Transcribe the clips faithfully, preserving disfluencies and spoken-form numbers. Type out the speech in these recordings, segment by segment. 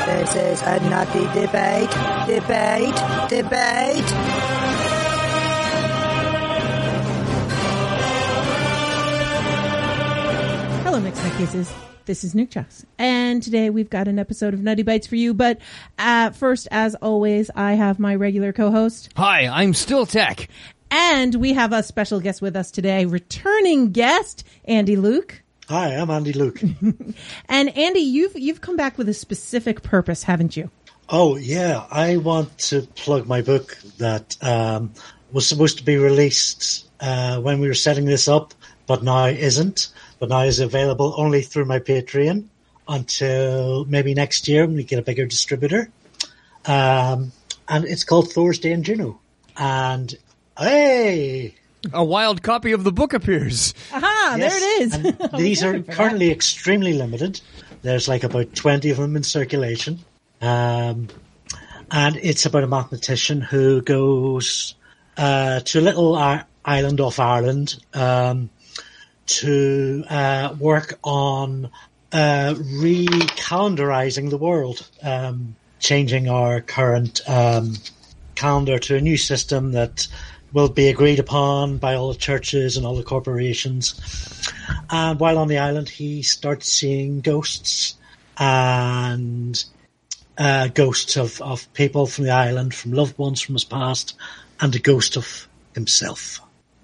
This is a nutty debate, debate, debate. Hello, Mixed Nutcases. This is Nuke Joss, and today we've got an episode of Nutty Bites for you. But uh, first, as always, I have my regular co-host. Hi, I'm Still Tech. And we have a special guest with us today, returning guest, Andy Luke. Hi, I'm Andy Luke. And Andy, you've you've come back with a specific purpose, haven't you? Oh, yeah. I want to plug my book that um, was supposed to be released uh, when we were setting this up, but now isn't. But now is available only through my Patreon until maybe next year when we get a bigger distributor. Um, and it's called Thor's Day and Juno. And, hey! A wild copy of the book appears. Aha, Yes, there it is. and these are currently that. extremely limited. There's like about twenty of them in circulation. Um, and it's about a mathematician who goes uh, to a little uh, island off Ireland um, to uh, work on uh, re-calendarizing the world, um, changing our current um, calendar to a new system that will be agreed upon by all the churches and all the corporations. And while on the island, he starts seeing ghosts and uh, ghosts of, of people from the island, from loved ones from his past, and a ghost of himself.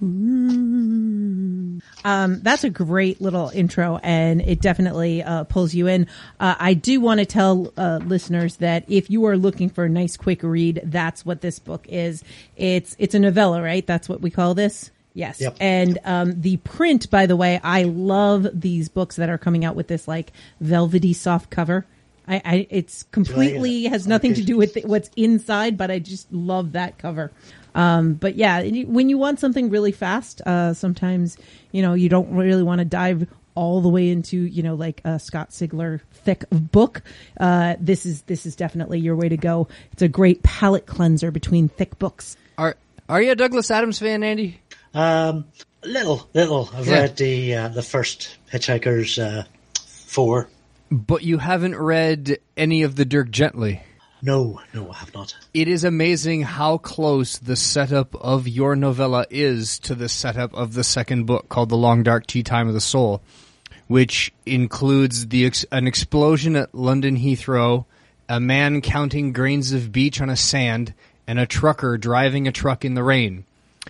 Mm. Um, that's a great little intro, and it definitely uh, pulls you in. Uh, I do want to tell uh, listeners that if you are looking for a nice, quick read, that's what this book is. It's it's a novella, right? That's what we call this? Yes. Yep. And um, the print, by the way, I love these books that are coming out with this like velvety soft cover. I, I it's completely has nothing okay. to do with what's inside, but I just love that cover. Um, but yeah, when you want something really fast, uh, sometimes, you know, you don't really want to dive all the way into, you know, like a Scott Sigler thick book. Uh, this is, this is definitely your way to go. It's a great palate cleanser between thick books. Are, are you a Douglas Adams fan, Andy? Um, little, little. I've yeah. read the, uh, the first Hitchhiker's, uh, four. But you haven't read any of the Dirk Gently. No, no, I have not. It is amazing how close the setup of your novella is to the setup of the second book called The Long Dark Tea Time of the Soul, which includes the ex- an explosion at London Heathrow, a man counting grains of beach on a sand, and a trucker driving a truck in the rain.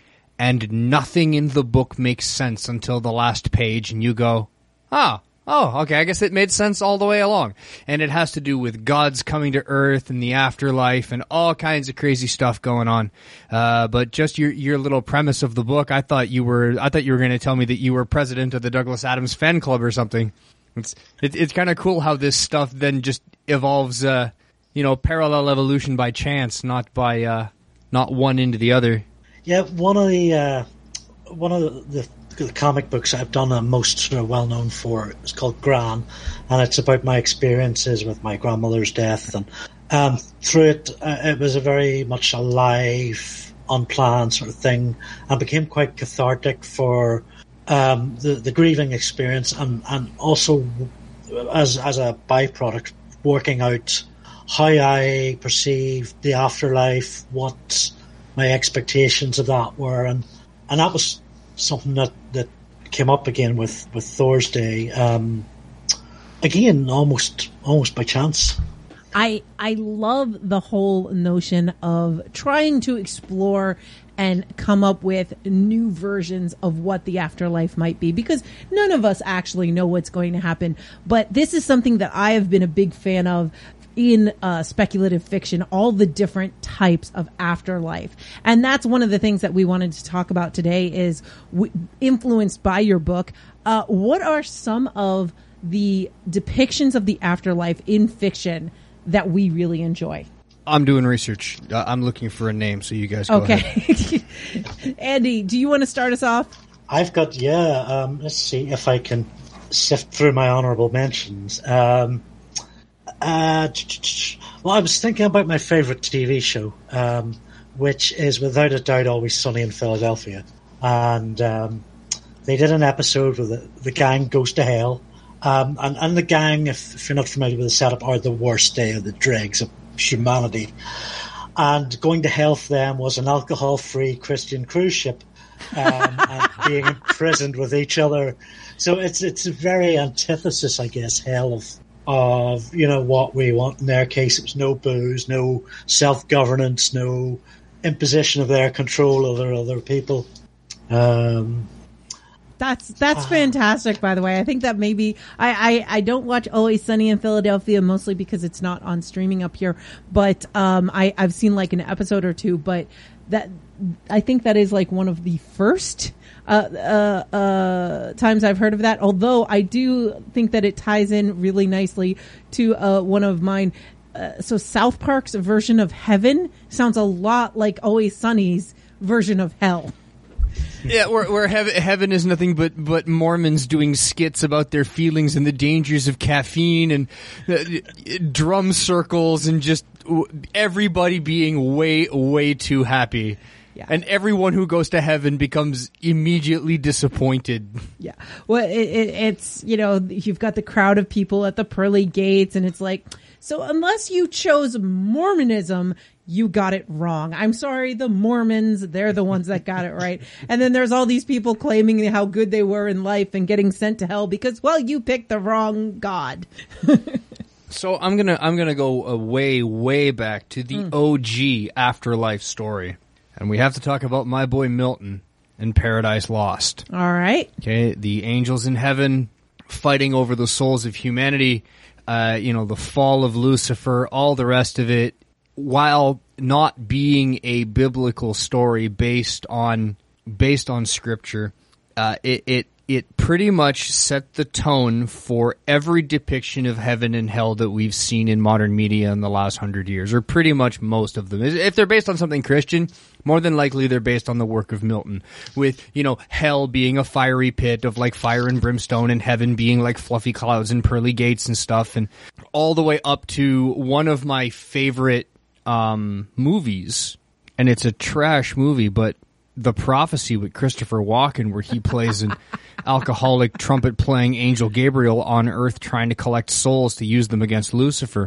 And nothing in the book makes sense until the last page, and you go, ah, oh, okay, I guess it made sense all the way along. And it has to do with gods coming to Earth and the afterlife and all kinds of crazy stuff going on. Uh, but just your your little premise of the book, I thought you were I thought you were going to tell me that you were president of the Douglas Adams fan club or something. It's it, it's kind of cool how this stuff then just evolves, uh, you know, parallel evolution by chance, not by uh, not one into the other. Yeah, one of the uh, one of the, the The comic books I've done the most sort of well known for is called Gran, and it's about my experiences with my grandmother's death. And um, through it, uh, it was a very much alive, unplanned sort of thing, and became quite cathartic for um, the the grieving experience, and, and also as as a byproduct, working out how I perceived the afterlife, what my expectations of that were, and and that was something that, that came up again with, with Thor's Day, um, again, almost almost by chance. I I love the whole notion of trying to explore and come up with new versions of what the afterlife might be, because none of us actually know what's going to happen. But this is something that I have been a big fan of in uh, speculative fiction, all the different types of afterlife. And that's one of the things that we wanted to talk about today is w- influenced by your book. Uh, what are some of the depictions of the afterlife in fiction that we really enjoy? I'm doing research. Uh, I'm looking for a name, so you guys go okay. ahead. Andy, do you want to start us off? I've got, yeah, um, let's see if I can sift through my honorable mentions. Um, Uh, well, I was thinking about my favorite T V show, um, which is without a doubt Always Sunny in Philadelphia. And um, they did an episode where the, the gang goes to hell Um, and, and the gang, if, if you're not familiar with the setup, are the worst day of the dregs of humanity. And going to hell for them was an alcohol-free Christian cruise ship, um, and being imprisoned with each other. So it's it's a very antithesis, I guess, hell of of you know what we want. In their case, it was no booze, no self-governance, no imposition of their control over other people. Um, That's that's fantastic, by the way. I think that maybe I, I, I don't watch Always Sunny in Philadelphia mostly because it's not on streaming up here, but um I, I've seen like an episode or two, but that I think that is like one of the first uh uh uh times I've heard of that. Although I do think that it ties in really nicely to uh one of mine. Uh, so South Park's version of heaven sounds a lot like Always Sunny's version of hell. Yeah, where, where heaven, heaven is nothing but, but Mormons doing skits about their feelings and the dangers of caffeine and uh, drum circles and just everybody being way, way too happy. Yeah. And everyone who goes to heaven becomes immediately disappointed. Yeah. Well, it, it, it's, you know, you've got the crowd of people at the pearly gates and it's like, so unless you chose Mormonism, you got it wrong. I'm sorry, the Mormons, they're the ones that got it right. And then there's all these people claiming how good they were in life and getting sent to hell because, well, you picked the wrong God. So I'm gonna I'm gonna go uh, way way back to the mm. O G afterlife story, and we have to talk about my boy Milton and Paradise Lost. All right. Okay, the angels in heaven fighting over the souls of humanity. Uh, you know, the fall of Lucifer, all the rest of it. While not being a biblical story based on based on scripture, uh, it, it it pretty much set the tone for every depiction of heaven and hell that we've seen in modern media in the last hundred years, or pretty much most of them. If they're based on something Christian, more than likely they're based on the work of Milton, with, you know, hell being a fiery pit of like fire and brimstone, and heaven being like fluffy clouds and pearly gates and stuff, and all the way up to one of my favorite um movies, and it's a trash movie, but The Prophecy with Christopher Walken, where he plays an alcoholic trumpet playing angel Gabriel on earth trying to collect souls to use them against Lucifer.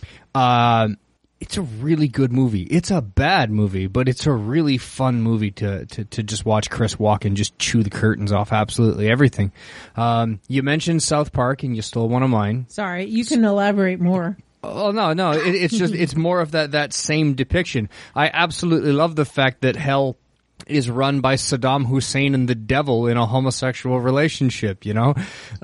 Uh, it's a really good movie. It's a bad movie, but it's a really fun movie to, to, to just watch Chris Walken just chew the curtains off absolutely everything. Um, you mentioned South Park and you stole one of mine. Sorry, you can elaborate more. Oh, no, no. It, it's just, it's more of that, that same depiction. I absolutely love the fact that hell is run by Saddam Hussein and the devil in a homosexual relationship, you know?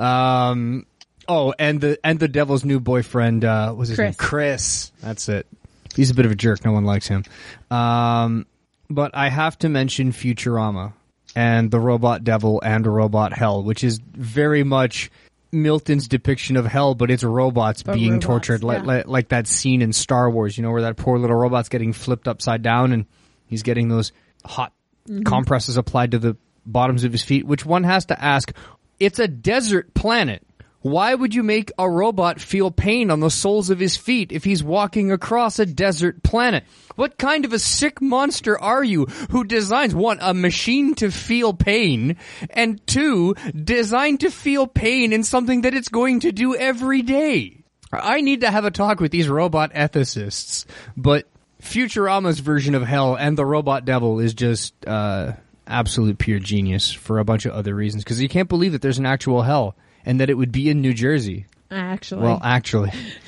Um, oh, and the, and the devil's new boyfriend, uh, what was his Chris. name? Chris. That's it. He's a bit of a jerk. No one likes him. Um, but I have to mention Futurama and the robot devil and robot hell, which is very much Milton's depiction of hell, but it's robots but being robots, tortured, yeah. like, like like that scene in Star Wars, you know, where that poor little robot's getting flipped upside down and he's getting those hot mm-hmm. compresses applied to the bottoms of his feet, which one has to ask, it's a desert planet. Why would you make a robot feel pain on the soles of his feet if he's walking across a desert planet? What kind of a sick monster are you who designs, one, a machine to feel pain, and two, designed to feel pain in something that it's going to do every day? I need to have a talk with these robot ethicists, but Futurama's version of hell and the robot devil is just uh absolute pure genius for a bunch of other reasons, because you can't believe that there's an actual hell. And that it would be in New Jersey. Actually. Well, actually.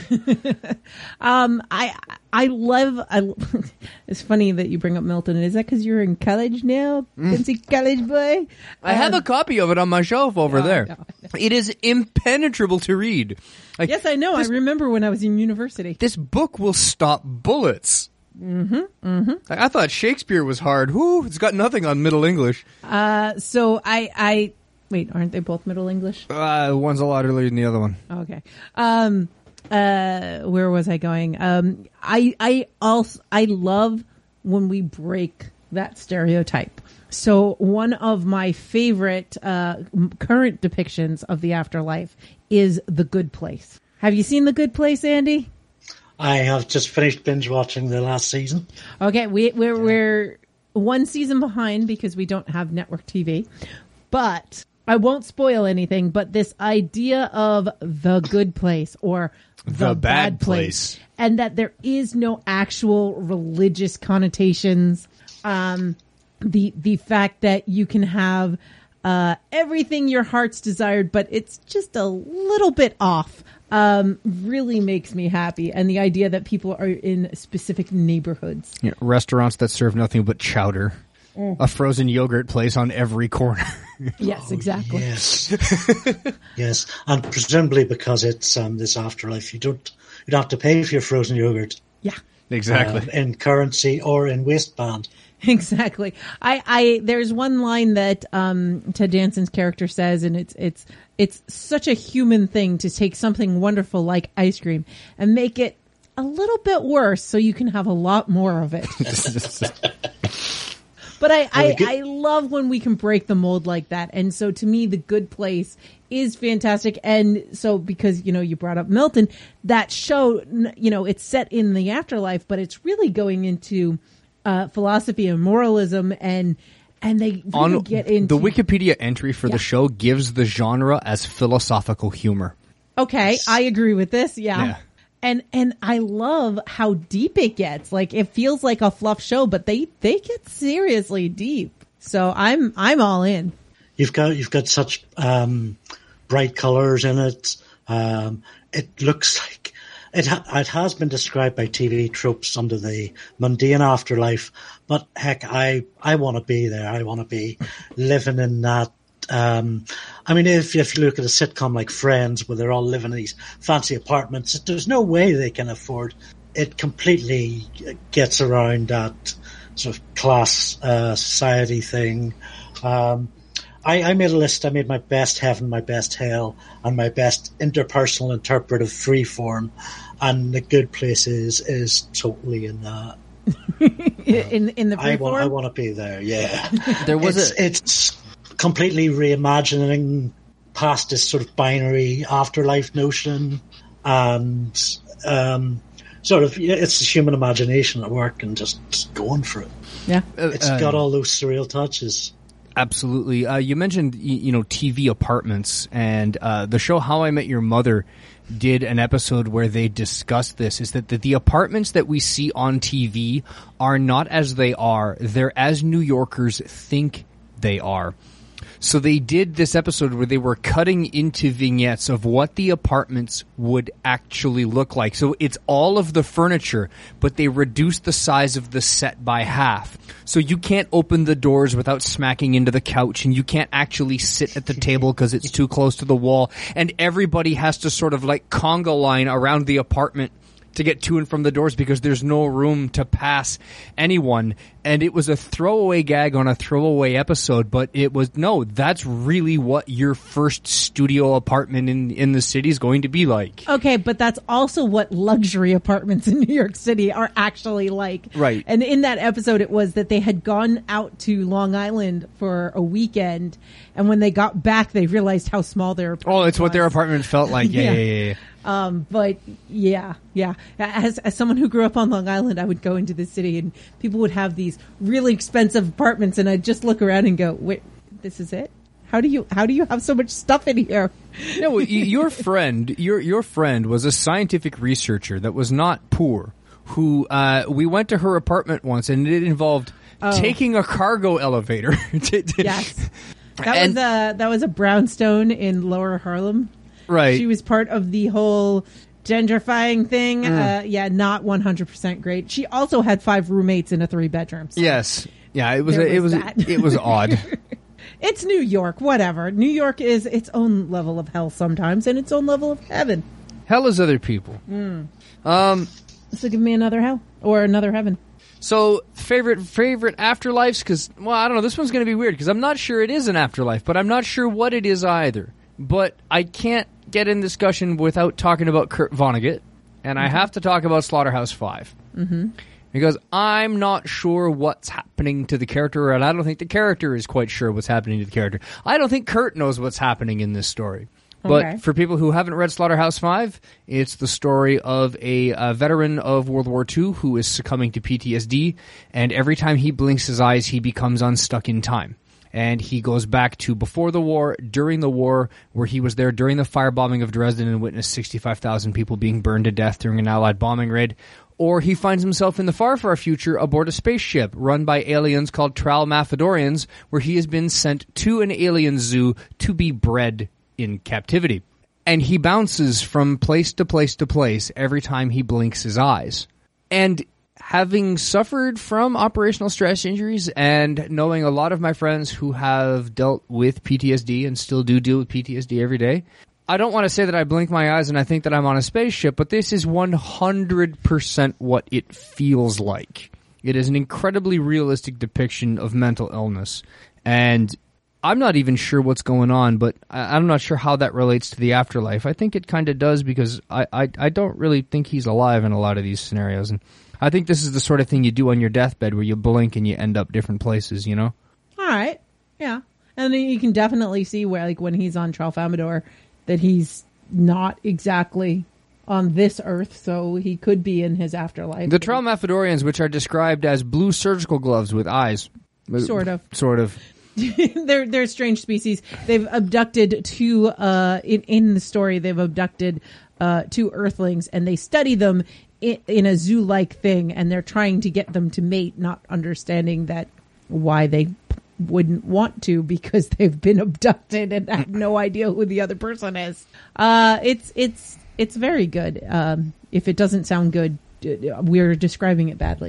um, I I love, I, it's funny that you bring up Milton. Is that because you're in college now? Mm. Fancy college boy? I um, have a copy of it on my shelf over no, there. No, no. It is impenetrable to read. Like, yes, I know. This, I remember when I was in university. This book will stop bullets. Mm-hmm, mm-hmm. I, I thought Shakespeare was hard. Whoo, it's got nothing on Middle English. Uh, so I... I Wait, aren't they both Middle English? Uh, one's a lot earlier than the other one. Okay. Um, uh, where was I going? Um, I, I also, I love when we break that stereotype. So one of my favorite, uh, current depictions of the afterlife is The Good Place. Have you seen The Good Place, Andy? I have just finished binge watching the last season. Okay. We, we're, we're one season behind because we don't have network T V, but I won't spoil anything, but this idea of the good place or the, The bad, bad place. place. And that there is no actual religious connotations. Um, the the fact that you can have uh, everything your heart's desired, but it's just a little bit off, um, really makes me happy. And the idea that people are in specific neighborhoods. Yeah, restaurants that serve nothing but chowder. Mm. A frozen yogurt place on every corner. Yes, exactly. Yes, yes, and presumably because it's um, this afterlife, you don't you don't have to pay for your frozen yogurt Yeah. Exactly. um, in currency or in waistband. Exactly. I, I, there's one line that, um, Ted Danson's character says, and it's, it's, it's such a human thing to take something wonderful like ice cream and make it a little bit worse so you can have a lot more of it. But I, I, good- I love when we can break the mold like that. And so to me, The Good Place is fantastic. And so because, you know, you brought up Milton, that show, you know, it's set in the afterlife, but it's really going into uh, philosophy and moralism, and and they really On get into the Wikipedia entry for Yeah. the show gives the genre as philosophical humor. Okay, I agree with this. Yeah. Yeah. And and I love how deep it gets. Like it feels like a fluff show, but they they get seriously deep. So I'm I'm all in. You've got you've got such um, bright colours in it. Um, it looks like it. Ha- it has been described by T V tropes under the mundane afterlife, but heck, I I want to be there. I want to be living in that. Um, I mean, if if you look at a sitcom like Friends, where they're all living in these fancy apartments, there's no way they can afford. It completely gets around that sort of class uh, society thing. Um, I, I made a list. I made my best heaven, my best hell, and my best interpersonal interpretive freeform. And The Good Place is, is totally in that. in in the I want, I freeform. want to be there. Yeah, There was it's, a it's completely reimagining past this sort of binary afterlife notion, and um, sort of yeah, it's the human imagination at work and just, just going for it. Yeah. It's uh, got all those surreal touches. Absolutely. Uh, you mentioned, y- you know, T V apartments, and uh, the show How I Met Your Mother did an episode where they discussed this, is that the, the apartments that we see on T V are not as they are. They're as New Yorkers think they are. So they did this episode where they were cutting into vignettes of what the apartments would actually look like. So it's all of the furniture, but they reduced the size of the set by half. So you can't open the doors without smacking into the couch, and you can't actually sit at the table because it's too close to the wall. And everybody has to sort of like conga line around the apartment to get to and from the doors because there's no room to pass anyone. And it was a throwaway gag on a throwaway episode, but it was, no, that's really what your first studio apartment in, in the city is going to be like. Okay, but that's also what luxury apartments in New York City are actually like. Right. And in that episode, it was that they had gone out to Long Island for a weekend, and when they got back, they realized how small their apartment Oh, it's what their was. apartment felt like. Yeah, Yeah. yeah, yeah. yeah. Um, but yeah, yeah. As as someone who grew up on Long Island, I would go into the city and people would have these really expensive apartments, and I'd just look around and go, "Wait, this is it? How do you how do you have so much stuff in here?" No, y- your friend, your your friend was a scientific researcher that was not poor. Who uh, we went to her apartment once, and it involved Oh. taking a cargo elevator. to, to- Yes, that And- was a that was a brownstone in Lower Harlem. right. She was part of the whole gentrifying thing. Mm. Uh, yeah, not one hundred percent great. She also had five roommates in a three bedroom. So Yes. Yeah, it was There it was was that. it was odd. it's New York, whatever. New York is its own level of hell sometimes, and its own level of heaven. Hell is other people. Um So give me another hell or another heaven. so favorite favorite afterlives, cuz well, I don't know, this one's going to be weird cuz I'm not sure it is an afterlife, but I'm not sure what it is either. But I can't get in discussion without talking about Kurt Vonnegut, and I have to talk about Slaughterhouse five. Mhm. Because I'm not sure what's happening to the character, and I don't think the character is quite sure what's happening to the character. I don't think Kurt knows what's happening in this story. But Okay. for people who haven't read Slaughterhouse five, it's the story of a, a veteran of World War Two who is succumbing to P T S D, and every time he blinks his eyes, he becomes unstuck in time. And he goes back to before the war, during the war, where he was there during the firebombing of Dresden and witnessed sixty-five thousand people being burned to death during an Allied bombing raid. Or he finds himself in the far, far future aboard a spaceship run by aliens called Tralmathadorians, where he has been sent to an alien zoo to be bred in captivity. And he bounces from place to place to place every time he blinks his eyes. And having suffered from operational stress injuries and knowing a lot of my friends who have dealt with P T S D and still do deal with P T S D every day, I don't want to say that I blink my eyes and I think that I'm on a spaceship, but this is one hundred percent what it feels like. It is an incredibly realistic depiction of mental illness. And I'm not even sure what's going on, but I, I'm not sure how that relates to the afterlife. I think it kind of does because I, I, I don't really think he's alive in a lot of these scenarios. And I think this is the sort of thing you do on your deathbed where you blink and you end up different places, you know? All right. Yeah. And then you can definitely see where, like, when he's on Tralfamador, that he's not exactly on this earth, so he could be in his afterlife. The Tralmathadorians, which are described as blue surgical gloves with eyes. Sort of. Sort of. they're, they're a strange species. They've abducted two, uh, in, in the story, they've abducted uh, two Earthlings, and they study them in, in a zoo-like thing, and they're trying to get them to mate, not understanding that why they wouldn't want to because they've been abducted and have no idea who the other person is. Uh, it's it's it's very good. Um, if it doesn't sound good, we're describing it badly.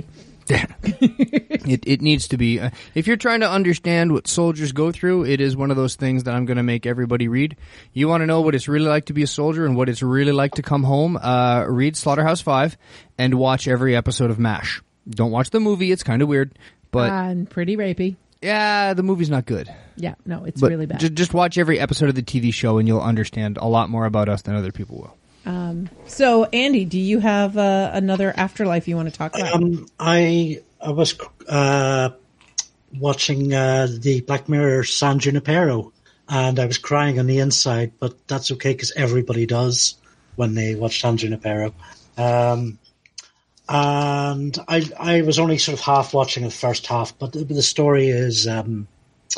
it it needs to be. Uh, if you're trying to understand what soldiers go through, it is one of those things that I'm going to make everybody read. You want to know what it's really like to be a soldier and what it's really like to come home? Uh, read Slaughterhouse Five and watch every episode of MASH. Don't watch the movie; it's kind of weird, but uh, and pretty rapey. Yeah, the movie's not good. Yeah, no, it's but really bad. J- just watch every episode of the T V show, and you'll understand a lot more about us than other people will. Um, so, Andy, do you have uh, another afterlife you want to talk about? Um, I I was uh, watching uh, the Black Mirror San Junipero, and I was crying on the inside, but that's okay because everybody does when they watch San Junipero. Um, and I I was only sort of half watching the first half, but the, the story is um,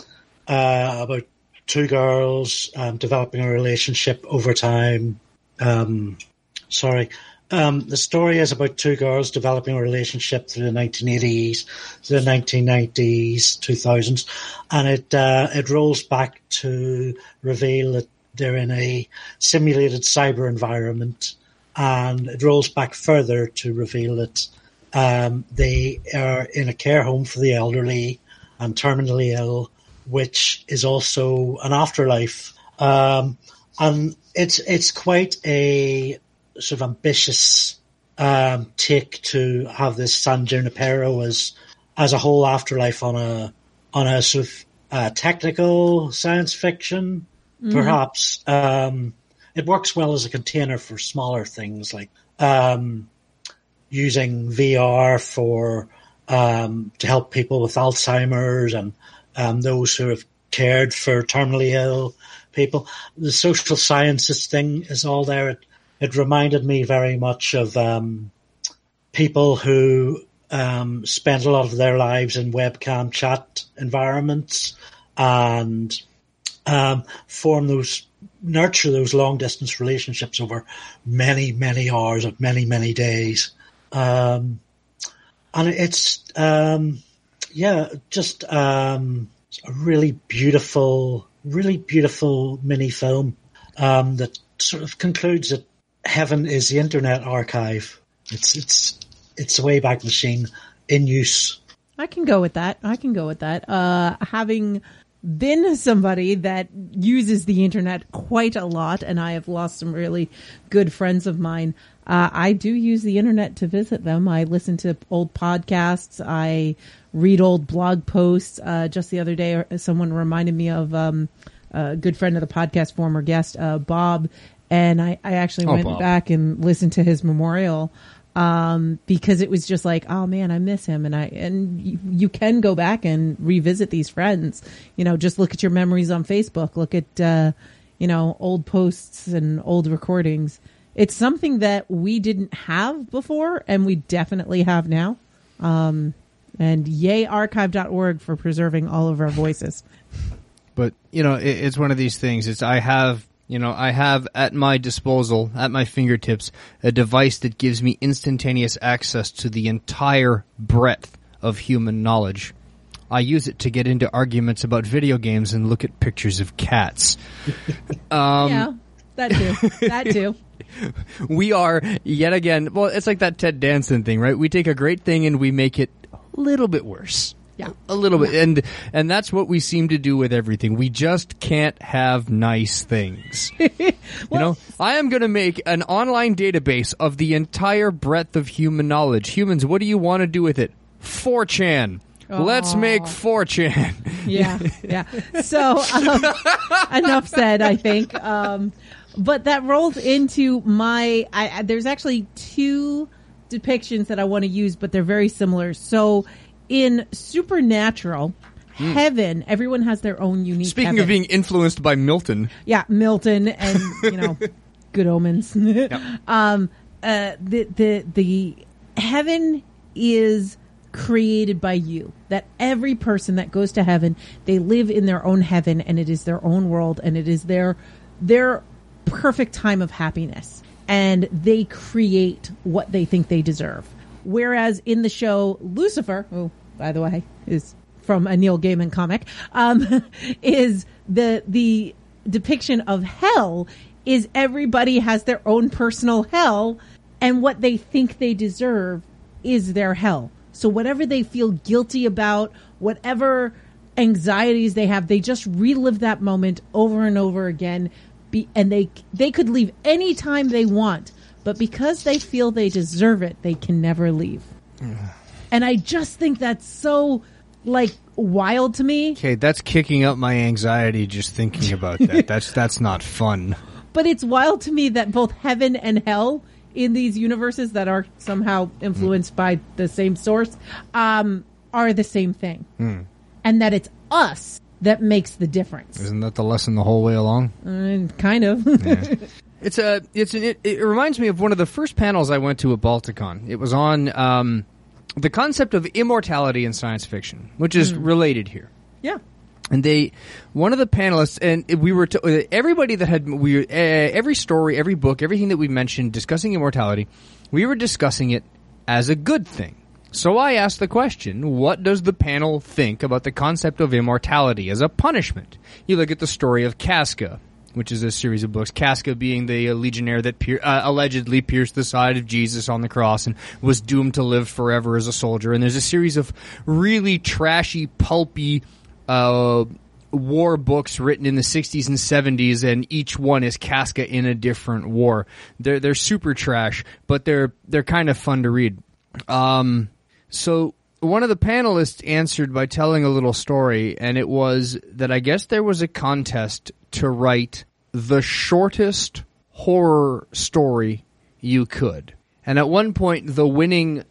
uh, about two girls um, developing a relationship over time. Um, sorry. Um, the story is about two girls developing a relationship through the nineteen eighties, through the nineteen nineties, two thousands, and it uh, it rolls back to reveal that they're in a simulated cyber environment, and it rolls back further to reveal that um, they are in a care home for the elderly and terminally ill, which is also an afterlife. Um, and it's it's quite a sort of ambitious um, take to have this San Junipero as as a whole afterlife on a on a sort of uh, technical science fiction. Mm-hmm. Perhaps um, it works well as a container for smaller things like um, using V R for um, to help people with Alzheimer's and um, those who have cared for terminally ill people. The social sciences thing is all there. It, it reminded me very much of um, people who um, spend a lot of their lives in webcam chat environments and um, form those, nurture those long distance relationships over many, many hours of many, many days. Um, and it's, um, yeah, just um, a really beautiful, really beautiful mini film um, that sort of concludes that heaven is the internet archive. It's it's it's a Wayback Machine in use. I can go with that. I can go with that. Uh, having been somebody that uses the internet quite a lot, and I have lost some really good friends of mine, uh, I do use the internet to visit them. I listen to old podcasts. I read old blog posts. Uh, just the other day, someone reminded me of um, a good friend of the podcast, former guest, uh, Bob. And I, I actually oh, went Bob. back and listened to his memorial, um, because it was just like, oh man, I miss him. And I, and you, you can go back and revisit these friends, you know, just look at your memories on Facebook, look at, uh, you know, old posts and old recordings. It's something that we didn't have before and we definitely have now. Um, And yay archive dot org for preserving all of our voices. But, you know, it, it's one of these things. It's I have, you know, I have at my disposal, at my fingertips, a device that gives me instantaneous access to the entire breadth of human knowledge. I use it to get into arguments about video games and look at pictures of cats. Um, yeah, that too. That too. We are, yet again, well, it's like that Ted Danson thing, right? We take a great thing and we make it a little bit worse. Yeah. A little bit. And and that's what we seem to do with everything. We just can't have nice things. Well, you know, I am going to make an online database of the entire breadth of human knowledge. Humans, what do you want to do with it? four chan. Aww. Let's make four chan. Yeah, yeah. So, um, enough said, I think. Um, but that rolls into my, I, I, there's actually two depictions that I want to use, but they're very similar. So, in Supernatural, mm. heaven, everyone has their own unique Speaking heaven. of being influenced by Milton. Yeah, Milton and, you know, good omens. Yep. um, uh, the, the, the heaven is created by you. That every person that goes to heaven, they live in their own heaven, and it is their own world, and it is their, their perfect time of happiness. And they create what they think they deserve. Whereas in the show, Lucifer, who, by the way, is from a Neil Gaiman comic, um, is the the depiction of hell is everybody has their own personal hell, and what they think they deserve is their hell. So whatever they feel guilty about, whatever anxieties they have, they just relive that moment over and over again, be, and they they could leave any time they want. But because they feel they deserve it, they can never leave. And I just think that's so, like, wild to me. Okay, that's kicking up my anxiety just thinking about that. That's that's not fun. But it's wild to me that both heaven and hell in these universes that are somehow influenced mm. by the same source um, are the same thing. Mm. And that it's us that makes the difference. Isn't that the lesson the whole way along? Uh, kind of. Yeah. It's a. It's an, it, it reminds me of one of the first panels I went to at Balticon. It was on um, the concept of immortality in science fiction, which is mm. related here. Yeah. And they, one of the panelists, and we were to, everybody that had we uh, every story, every book, everything that we mentioned discussing immortality, we were discussing it as a good thing. So I asked the question: what does the panel think about the concept of immortality as a punishment? You look at the story of Casca, which is a series of books. Casca being the uh, legionnaire that pier- uh, allegedly pierced the side of Jesus on the cross and was doomed to live forever as a soldier. And there's a series of really trashy, pulpy uh, war books written in the sixties and seventies, and each one is Casca in a different war. They're they're super trash, but they're they're kind of fun to read. Um, so one of the panelists answered by telling a little story, and it was that I guess there was a contest to write the shortest horror story you could. And at one point, the winning,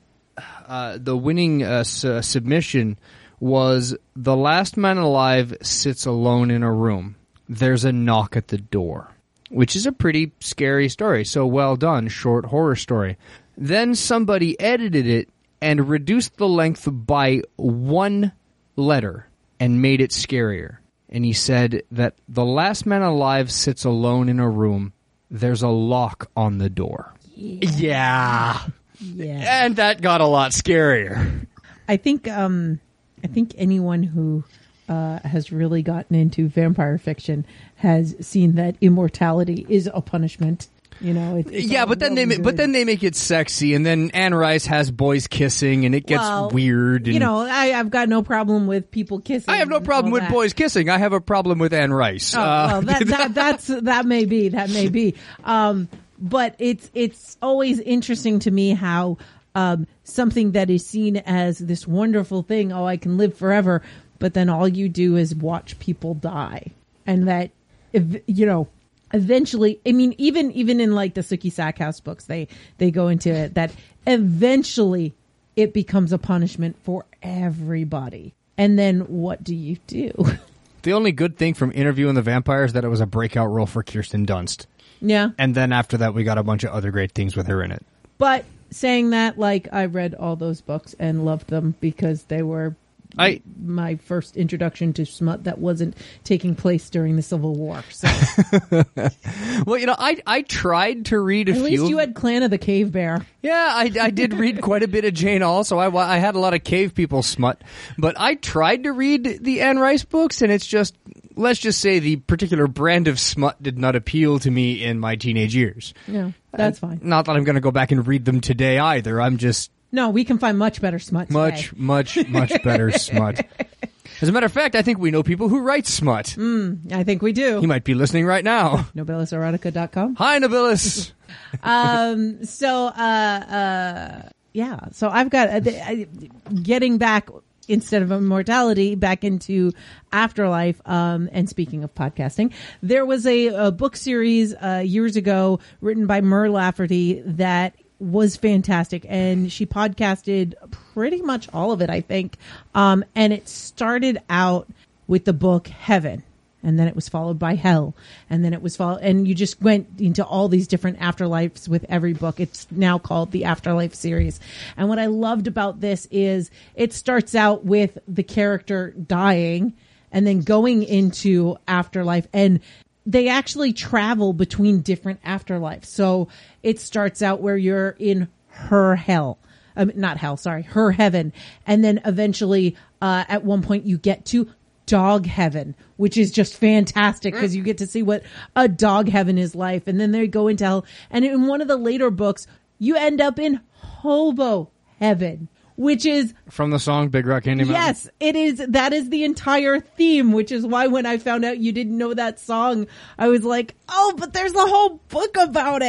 uh, the winning uh, su- submission was: the last man alive sits alone in a room. There's a knock at the door, which is a pretty scary story. So well done, short horror story. Then somebody edited it and reduced the length by one letter and made it scarier. And he said that the last man alive sits alone in a room. There's a lock on the door. Yeah. Yeah. yeah. And that got a lot scarier. I think um, I think anyone who uh, has really gotten into vampire fiction has seen that immortality is a punishment. You know, it, it's yeah, but then they ma- but then they make it sexy, and then Anne Rice has boys kissing, and it gets well, weird. And you know, I, I've got no problem with people kissing. I have no problem with that. boys kissing. I have a problem with Anne Rice. Oh, uh, well, that, that that's that may be that may be. Um, but it's it's always interesting to me how um, something that is seen as this wonderful thing. Oh, I can live forever, but then all you do is watch people die, and that if, you know. Eventually, I mean, even even in like the Sookie Stackhouse books, they they go into it that eventually it becomes a punishment for everybody. And then what do you do? The only good thing from Interviewing the Vampire is that it was a breakout role for Kirsten Dunst. Yeah. And then after that, we got a bunch of other great things with her in it. But saying that, like, I read all those books and loved them because they were I my first introduction to smut that wasn't taking place during the Civil War. So, well, you know, I I tried to read a at few. least of- you had Clan of the Cave Bear. Yeah, I, I did read quite a bit of Jane Austen. I, I had a lot of cave people smut. But I tried to read the Anne Rice books, and it's just, let's just say the particular brand of smut did not appeal to me in my teenage years. Yeah, that's fine. Not that I'm going to go back and read them today either. I'm just No, we can find much better smut today. much, much, much better smut. As a matter of fact, I think we know people who write smut. I think we do. He might be listening right now. nobilis erotica dot com. Hi, Nobilis. um so uh uh yeah so I've got uh, the- I, getting back instead of immortality back into afterlife. Um and speaking of podcasting, there was a, a book series uh years ago written by Mur Lafferty that was fantastic, and she podcasted pretty much all of it, I think. Um and it started out with the book Heaven, and then it was followed by Hell, and then it was followed, and you just went into all these different afterlives with every book. It's now called the Afterlife series. And what I loved about this is it starts out with the character dying and then going into afterlife, and they actually travel between different afterlives. So it starts out where you're in her hell. Um, not hell, sorry, her heaven. And then eventually, uh, at one point you get to dog heaven, which is just fantastic because you get to see what a dog heaven is like. And then they go into hell. And in one of the later books, you end up in hobo heaven, which is, From the song Big Rock Candy Mountain. yes, it is. That is the entire theme, which is why when I found out you didn't know that song, I was like, oh, but there's a whole book about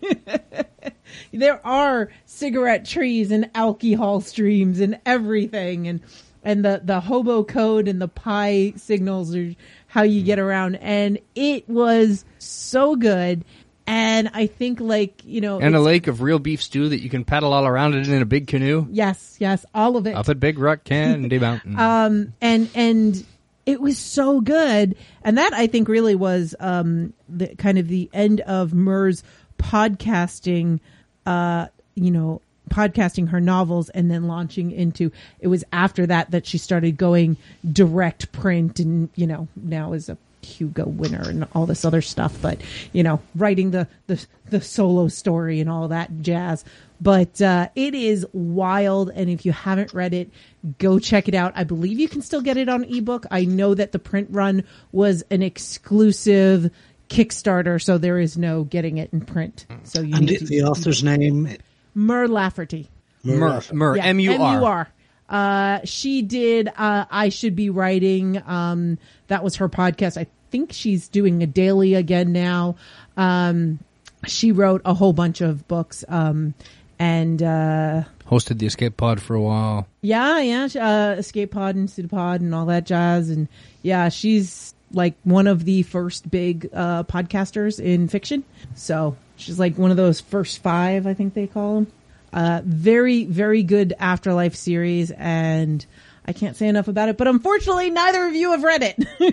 it. There are cigarette trees and alcohol streams and everything. And, and the, the hobo code and the pi signals are how you get around. And it was so good. And I think, like, you know, And a it's- lake of real beef stew that you can paddle all around it in a big canoe. yes, yes, all of it. Up at Big Rock Candy Mountain. Um, and, and it was so good. And that, I think, really was, um, the kind of the end of Mur's podcasting, uh, you know, podcasting her novels and then launching into, it was after that that she started going direct print and, you know, now is a Hugo winner and all this other stuff, but, you know, writing the, the, the solo story and all that jazz. But, uh, it is wild. And if you haven't read it, go check it out. I believe you can still get it on ebook. I know that the print run was an exclusive Kickstarter, so there is no getting it in print. So you And need the, to, the author's name? Mur Lafferty. Mur, Mur, Yeah, M U R. M U R. Uh, she did, uh, I Should Be Writing. Um, that was her podcast. I think she's doing a daily again now. Um, she wrote a whole bunch of books. Um, and, uh, Hosted the Escape Pod for a while. yeah, yeah, uh, Escape Pod and Pseudopod and all that jazz. And yeah, she's like one of the first big, uh, podcasters in fiction. So she's like one of those first five, I think they call them. Uh, very, very good Afterlife series, and I can't say enough about it, but unfortunately neither of you have read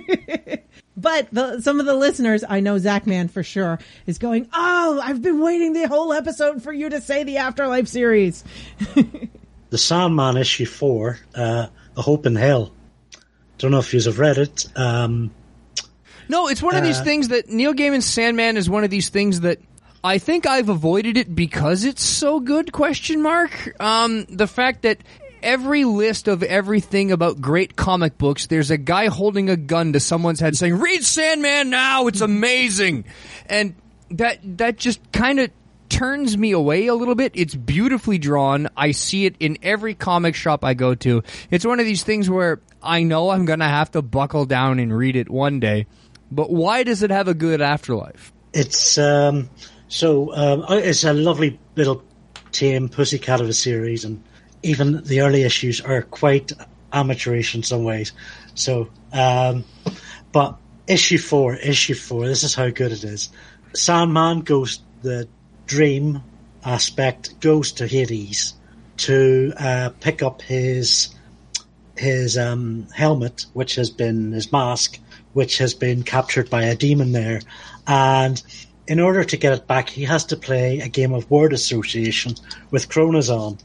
it. But the, some of the listeners, I know Zach Man for sure, is going, oh, I've been waiting the whole episode for you to say the Afterlife series. The Sandman issue four, uh, A Hope in Hell. Don't know if you have read it. Um, No, it's one of these Uh, things that Neil Gaiman's Sandman is one of these things that I think I've avoided it because it's so good, question mark. Um, the fact that every list of everything about great comic books, there's a guy holding a gun to someone's head saying, read Sandman now, it's amazing. And that, that just kind of turns me away a little bit. It's beautifully drawn. I see it in every comic shop I go to. It's one of these things where I know I'm going to have to buckle down and read it one day. But why does it have a good afterlife? it's um, so um, it's a lovely little tame pussycat of a series, and even the early issues are quite amateurish in some ways. So, um, but issue four, issue four, this is how good it is. Sandman goes, the dream aspect goes to Hades to uh, pick up his his um, helmet, which has been his mask, which has been captured by a demon there, and in order to get it back, he has to play a game of word association with Chronozon.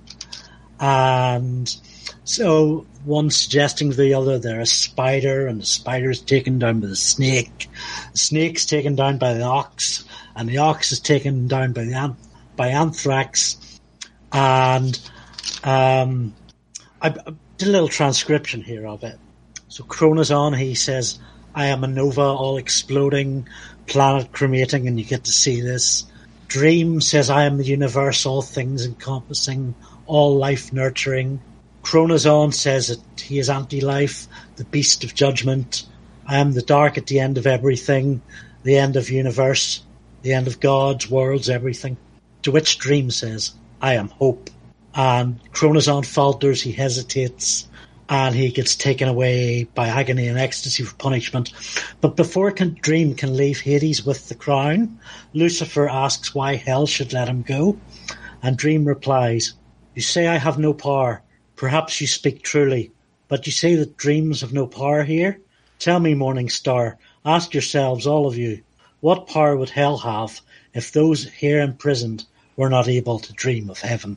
And so one suggesting to the other, they're a spider, and the spider is taken down by the snake. The snake's taken down by the ox, and the ox is taken down by the an- by anthrax. And um, I, I did a little transcription here of it. So Chronozon, he says, I am a nova, all exploding, planet cremating, and you get to see this. Dream says, I am the universe, all things encompassing, all life nurturing. Chronozon says that he is anti-life, the beast of judgment. I am the dark at the end of everything, the end of universe, the end of gods, worlds, everything. To which Dream says, I am hope. And Chronozon falters, he hesitates, and he gets taken away by agony and ecstasy for punishment. But before can, Dream can leave Hades with the crown, Lucifer asks why hell should let him go. And Dream replies, you say I have no power. Perhaps you speak truly. But you say that dreams have no power here? Tell me, Morning Star, ask yourselves, all of you, what power would hell have if those here imprisoned were not able to dream of heaven?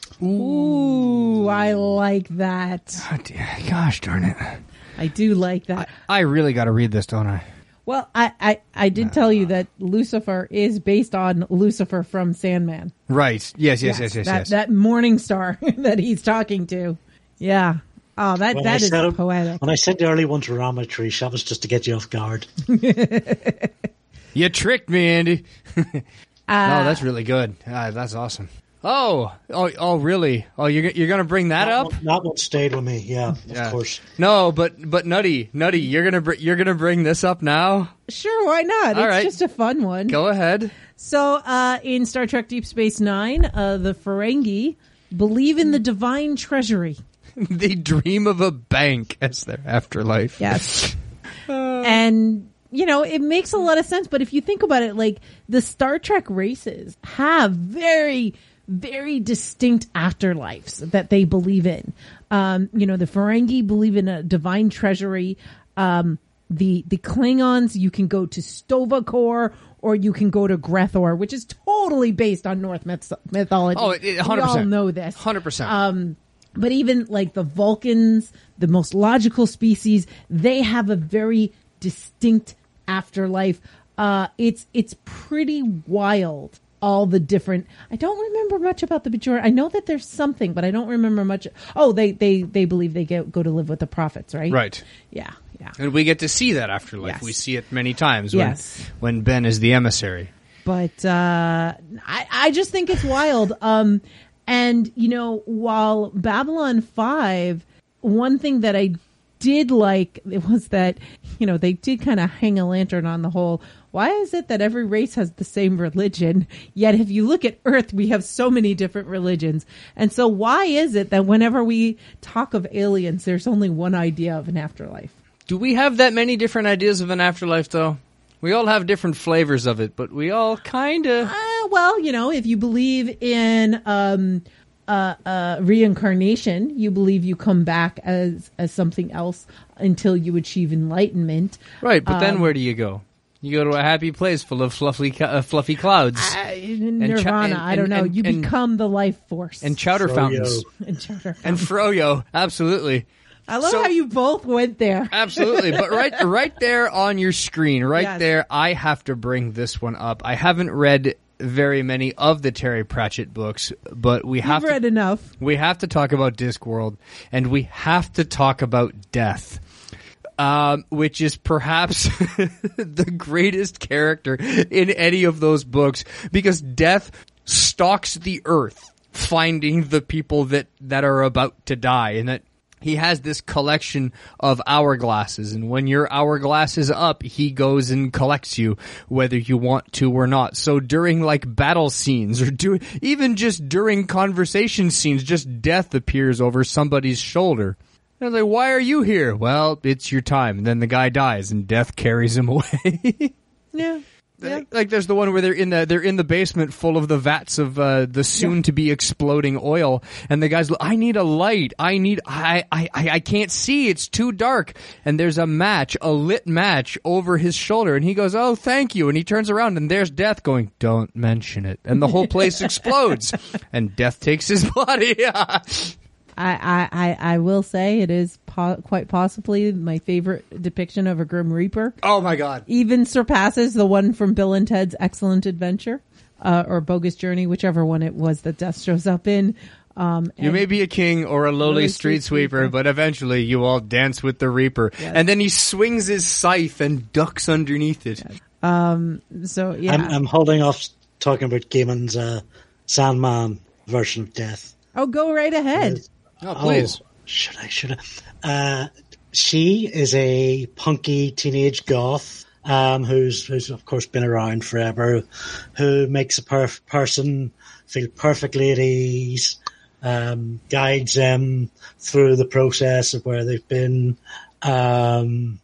Ooh, I like that. Oh, dear. Gosh darn it. I do like that. I really got to read this, don't I? Well, I, I, I did tell you that Lucifer is based on Lucifer from Sandman. Right. Yes, yes, yes, yes, that, yes. That morning star that he's talking to. Yeah. Oh, that, When that I is said it- poetic. When I said the early ones were amateurish, that was just to get you off guard. You tricked me, Andy. Uh, no, that's really good. Ah, that's awesome. Oh, oh, oh, really? Oh, you're you're gonna bring that, That up? one, that one stayed with me, yeah, of Yeah. course. No, but but Nutty, Nutty, you're gonna br- you're gonna bring this up now? Sure, why not? All it's right. just a fun one. Go ahead. So, uh, in Star Trek Deep Space Nine, uh, the Ferengi believe in the divine treasury. They dream of a bank as their afterlife. Yes. And, you know, it makes a lot of sense. But if you think about it, like, the Star Trek races have very, very distinct afterlives that they believe in. Um, you know, the Ferengi believe in a divine treasury. Um, the, the Klingons, you can go to Sto-Vo-Kor or you can go to Grethor, which is totally based on North myth- mythology. Oh, it, it, one hundred percent. We all know this. one hundred percent. Um, but even like the Vulcans, the most logical species, they have a very distinct afterlife. Uh, it's, it's pretty wild. All the different, I don't remember much about the Bajor. I know that there's something, but I don't remember much. Oh, they, they, they believe they get, go to live with the prophets, right? Right. Yeah. Yeah. And we get to see that afterlife. Yes. We see it many times when, Yes. when Ben is the emissary. But, uh, I, I just think it's wild. Um, and you know, while Babylon five, one thing that I did like, it was that, you know, they did kind of hang a lantern on the whole, why is it that every race has the same religion? Yet if you look at Earth, we have so many different religions. And so why is it that whenever we talk of aliens, there's only one idea of an afterlife? Do we have that many different ideas of an afterlife, though? We all have different flavors of it, but we all kind of... Uh, well, you know, if you believe in um, uh, uh, reincarnation, you believe you come back as, as something else until you achieve enlightenment. Right, but then Um, where do you go? You go to a happy place full of fluffy, ca- uh, fluffy clouds Uh, Nirvana, cha- and- I don't and- know. and- you and- become the life force. and chowder Froyo. fountains. And chowder And Froyo, absolutely. I love so- how you both went there. Absolutely, but right, right there on your screen, right Yes. there, I have to bring this one up. I haven't read very many of the Terry Pratchett books, but we have You've read to, enough. we have to talk about Discworld, and we have to talk about death, um, which is perhaps the greatest character in any of those books, because death stalks the earth, finding the people that that are about to die, and that. He has this collection of hourglasses, and when your hourglass is up, he goes and collects you, whether you want to or not. So during, like, battle scenes, or do, even just during conversation scenes, just death appears over somebody's shoulder. And they're like, why are you here? Well, it's your time. And then the guy dies, and death carries him away. Yeah. Yeah. Like there's the one where they're in the they're in the basement full of the vats of uh, the soon to be exploding oil, and the guy's, I need a light. I need I, I I can't see. It's too dark. And there's a match, a lit match over his shoulder, and he goes, "Oh, thank you." And he turns around, and there's Death going, "Don't mention it." And the whole place explodes, and Death takes his body. I, I, I will say it is po- quite possibly my favorite depiction of a Grim Reaper. Oh my God. Even surpasses the one from Bill and Ted's Excellent Adventure, uh, or Bogus Journey, whichever one it was that Death shows up in. Um, you may be a king or a lowly lowly street street sweeper, sweeper. but eventually you all dance with the Reaper. Yes. And then he swings his scythe and ducks underneath it. Yes. Um, so yeah, I'm, I'm holding off talking about Gaiman's uh, Sandman version of Death. oh, go right ahead. Oh, please. Oh, should I? Should I? Uh, she is a punky teenage goth um, who's who's of course been around forever, who makes a perf- person feel perfectly at ease, um, guides them through the process of where they've been. Um,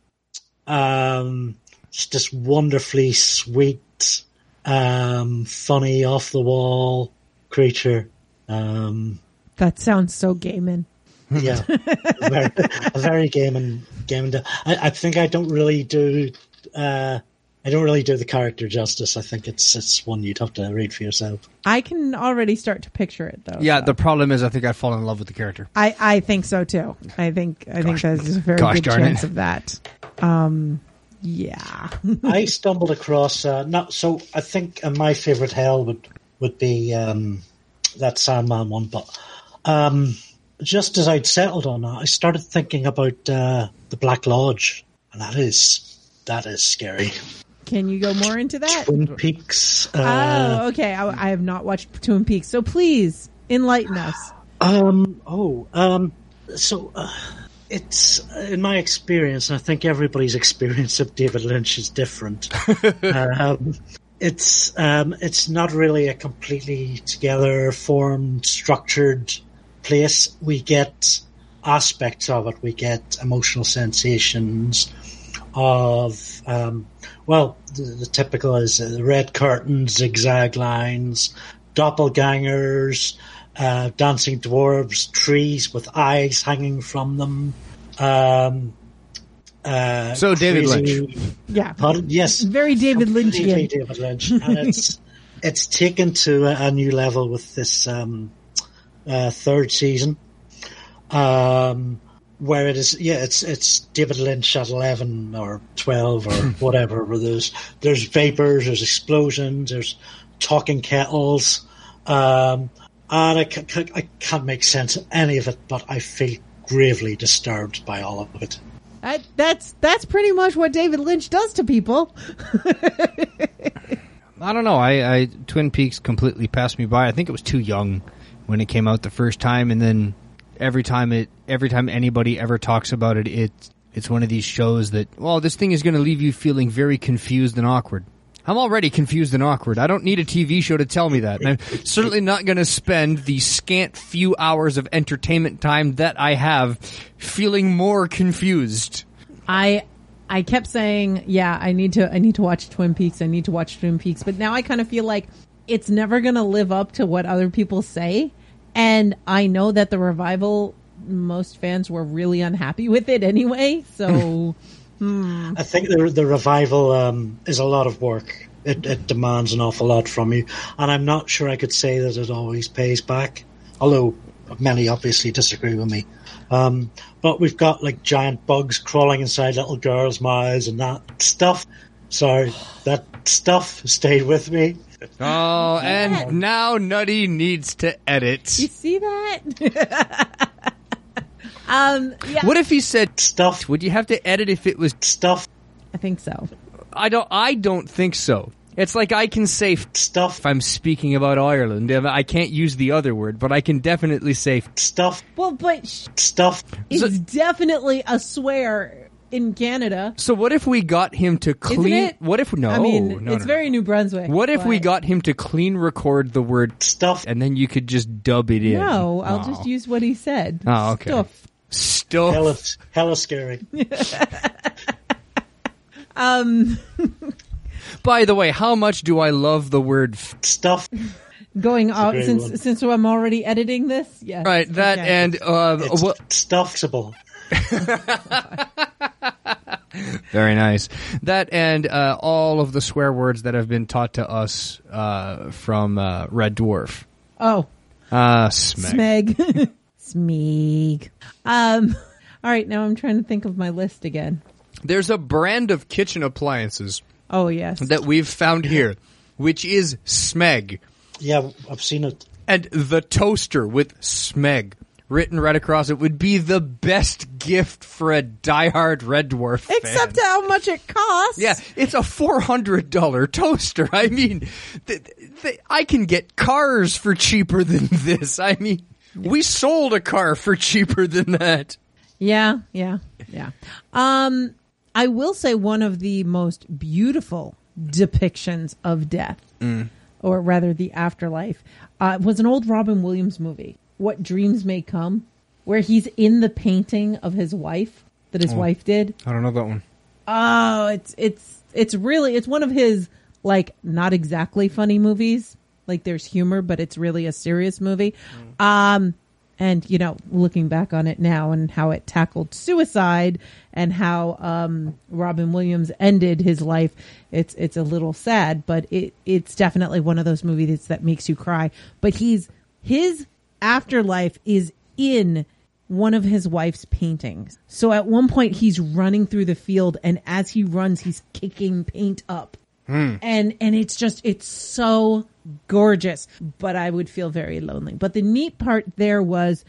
um, just this wonderfully sweet, um, funny, off the wall creature. Um, That sounds so Gaiman. Yeah, a very, a very game and game. And I, I think I don't really do. Uh, I don't really do the character justice. I think it's it's one you'd have to read for yourself. I can already start to picture it though. Yeah, so. the problem is I think I'd fall in love with the character. I, I think so too. I think I think there's a very gosh good darn chance it. of that. Um, yeah. I stumbled across. Uh, not so. I think uh, my favorite hell would would be um, that Sandman one, but. Um, just as I'd settled on that, I started thinking about uh, the Black Lodge, and that is that is scary. Can you go more into that? Twin Peaks. Uh, Oh, okay. I, I have not watched Twin Peaks, so please enlighten us. Um. Oh. Um. So, uh, it's in my experience, and I think everybody's experience of David Lynch is different. um, it's um. It's not really a completely together, formed, structured place. We get aspects of it. We get emotional sensations of um. Well, the, the typical is uh, the red curtains, zigzag lines, doppelgangers. Uh, dancing dwarves, trees with eyes hanging from them. Um, uh, So David crazy- Lynch. Yeah. Pardon? Yes. Very David completely Lynchian. David Lynch. And it's, it's taken to a, a new level with this um, uh, third season. Um, where it is, yeah, it's it's David Lynch at eleven or twelve or whatever. Where there's there's vapors, there's explosions, there's talking kettles. Um, And I can't, I can't make sense of any of it, but I feel gravely disturbed by all of it. That, that's that's pretty much what David Lynch does to people. I don't know. I, I Twin Peaks completely passed me by. I think it was too young when it came out the first time, and then every time it, every time anybody ever talks about it, it's it's one of these shows that, well, this thing is going to leave you feeling very confused and awkward. I'm already confused and awkward. I don't need a T V show to tell me that. And I'm certainly not going to spend the scant few hours of entertainment time that I have feeling more confused. I I kept saying, yeah, I need to I need to watch Twin Peaks. I need to watch Twin Peaks. But now I kind of feel like it's never going to live up to what other people say. And I know that the revival, most fans were really unhappy with it anyway. So hmm. I think the the revival um, is a lot of work. It, it demands an awful lot from you, and I'm not sure I could say that it always pays back. Although many obviously disagree with me. Um, but we've got like giant bugs crawling inside little girls' mouths and that stuff. Sorry, that stuff stayed with me. Oh, and now Nutty needs to edit. You see that? um, yeah, What if he said Stuff, Would you have to edit if it was stuff, I think so. I don't I don't think so. It's like I can say f- stuff, if I'm speaking about Ireland. I can't use the other word, but I can definitely say f- stuff, Well, but sh- stuff. it's So- definitely a swear in Canada. So what if we got him to clean Isn't it? What if no? I mean, no, it's no, very New Brunswick. What if we but- got him to clean record the word Stuff. and then you could just dub it in? No, I'll Oh. just use what he said. Oh, okay. Stuff. Stuff. Hella, hella scary. Um, By the way, how much do I love the word f- Stuff. Going off great since one. since I'm already editing this. Yes. right? That Okay. and uh, It's well, stuffable. very nice. That and uh, all of the swear words that have been taught to us uh, from uh, Red Dwarf. Oh, Uh, smeg. Smeg. Smeeg. Um. All right, now I'm trying to think of my list again. There's a brand of kitchen appliances Oh yes. that we've found here, which is Smeg. Yeah, I've seen it. And the toaster with Smeg written right across it would be the best gift for a diehard Red Dwarf fan. Except how much it costs. Yeah, it's a four hundred dollars toaster. I mean, th- th- I can get cars for cheaper than this. I mean, we sold a car for cheaper than that. Yeah, yeah, yeah. Um, I will say one of the most beautiful depictions of death, Mm. or rather the afterlife, uh, was an old Robin Williams movie, What Dreams May Come, where he's in the painting of his wife that his Oh. wife did. I don't know that one. Oh, it's it's it's really it's one of his like not exactly funny movies. Like there's humor, but it's really a serious movie. Mm. Um, and you know, looking back on it now and how it tackled suicide and how um, Robin Williams ended his life, it's it's a little sad, but it it's definitely one of those movies that makes you cry. But he's his afterlife is in one of his wife's paintings. So at one point he's running through the field, and as he runs, he's kicking paint up. And and it's just it's so gorgeous, but I would feel very lonely. But the neat part there was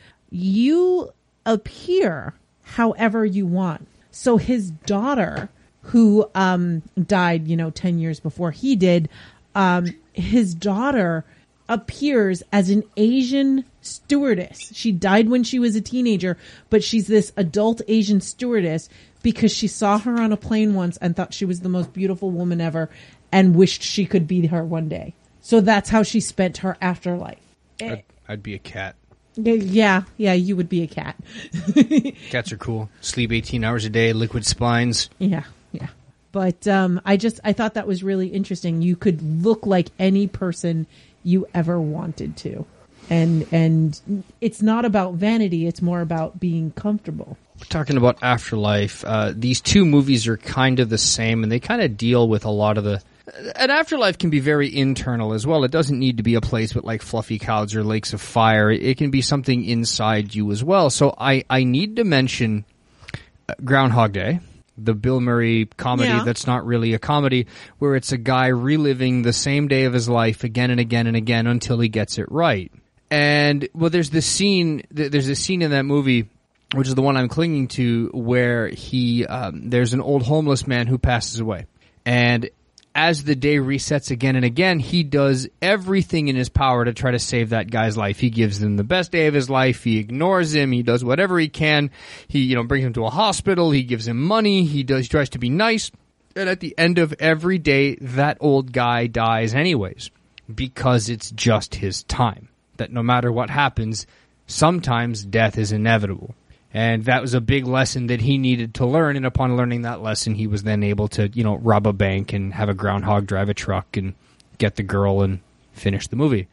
you appear however you want. So his daughter, who um died, you know, ten years before he did, um his daughter appears as an Asian stewardess. She died when she was a teenager, but she's this adult Asian stewardess because she saw her on a plane once and thought she was the most beautiful woman ever and wished she could be her one day. So that's how she spent her afterlife. I'd, I'd be a cat. Yeah, yeah, you would be a cat. Cats are cool. Sleep eighteen hours a day, liquid spines. Yeah, yeah. But um, I just, I thought that was really interesting. You could look like any person you ever wanted to. And and it's not about vanity, it's more about being comfortable. We're talking about Afterlife. Uh, these two movies are kind of the same, and they kind of deal with a lot of the... An afterlife can be very internal as well. It doesn't need to be a place with like fluffy clouds or lakes of fire. It, it can be something inside you as well. So I, I need to mention uh, Groundhog Day, the Bill Murray comedy Yeah. that's not really a comedy, where it's a guy reliving the same day of his life again and again and again until he gets it right. And, well, there's this scene, there's this scene in that movie, which is the one I'm clinging to, where he, um, there's an old homeless man who passes away. And as the day resets again and again, he does everything in his power to try to save that guy's life. He gives him the best day of his life. He ignores him. He does whatever he can. He, you know, brings him to a hospital. He gives him money. He does, he tries to be nice. And at the end of every day, that old guy dies anyways, because it's just his time. That no matter what happens, sometimes death is inevitable. And that was a big lesson that he needed to learn. And upon learning that lesson, he was then able to, you know, rob a bank and have a groundhog drive a truck and get the girl and finish the movie.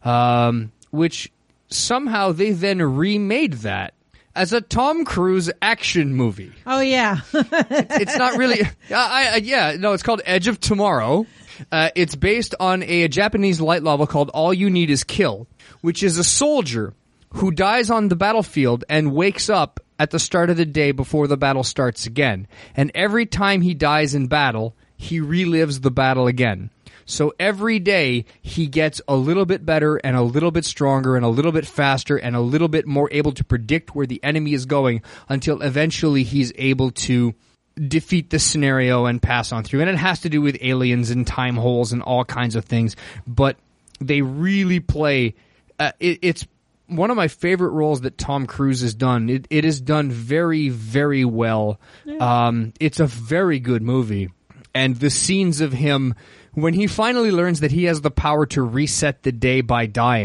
Um, which somehow they then remade that as a Tom Cruise action movie. Oh, yeah. It's not really, I, I, yeah, no, it's called Edge of Tomorrow. Uh, it's based on a Japanese light novel called All You Need Is Kill, which is a soldier who dies on the battlefield and wakes up at the start of the day before the battle starts again. And every time he dies in battle, he relives the battle again. So every day he gets a little bit better and a little bit stronger and a little bit faster and a little bit more able to predict where the enemy is going until eventually he's able to defeat the scenario and pass on through. And it has to do with aliens and time holes and all kinds of things. But they really play... Uh, it, it's one of my favorite roles that Tom Cruise has done. It, it is done very, very well. Yeah. Um, it's a very good movie. And the scenes of him, when he finally learns that he has the power to reset the day by dying,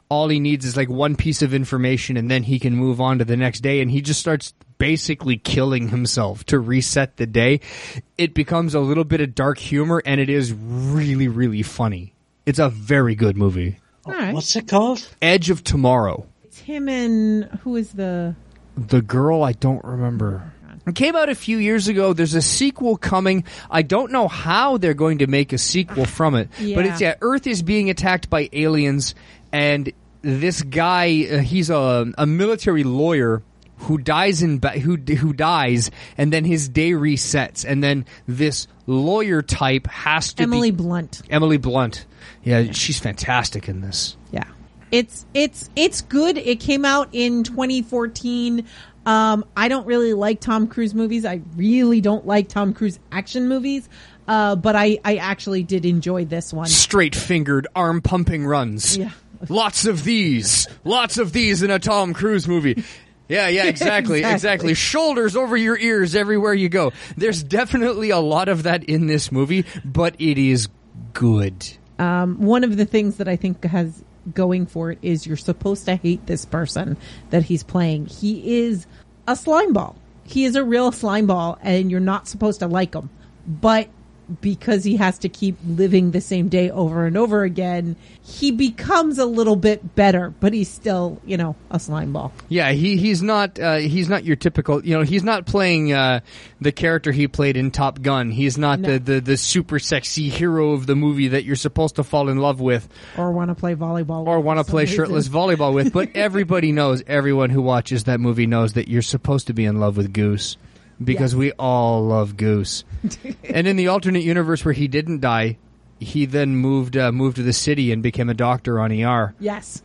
all he needs is like one piece of information and then he can move on to the next day, and he just starts basically killing himself to reset the day. It becomes a little bit of dark humor, and it is really, really funny. It's a very good movie. All right. What's it called? Edge of Tomorrow. It's him and who is the... The girl, I don't remember. It came out a few years ago. There's a sequel coming. I don't know how they're going to make a sequel from it. Yeah. But it's, yeah, Earth is being attacked by aliens, and this guy, uh, he's a, a military lawyer who dies in ba- who who dies, and then his day resets, and then this lawyer type has to Emily be... Blunt. Emily Blunt. Yeah, yeah, she's fantastic in this. Yeah. It's it's it's good. It came out in twenty fourteen. Um, I don't really like Tom Cruise movies. I really don't like Tom Cruise action movies. Uh, but I, I actually did enjoy this one. Straight-fingered, arm-pumping runs. Yeah. Lots of these. Lots of these in a Tom Cruise movie. Yeah, yeah, exactly, Exactly. exactly. Shoulders over your ears everywhere you go. There's definitely a lot of that in this movie, but it is good. Um, one of the things that I think has going for it is you're supposed to hate this person that he's playing. He is a slime ball. He is a real slime ball, and you're not supposed to like him. But because he has to keep living the same day over and over again, he becomes a little bit better, but he's still, you know, a slime ball. Yeah, he he's not uh, he's not your typical, you know, he's not playing uh, the character he played in Top Gun. He's not No. the, the the super sexy hero of the movie that you're supposed to fall in love with Or want to play volleyball. or with want to for play some shirtless reason. volleyball with. But everybody knows, everyone who watches that movie knows that you're supposed to be in love with Goose. Because Yes. we all love Goose. And in the alternate universe where he didn't die, he then moved uh, moved to the city and became a doctor on E R. Yes.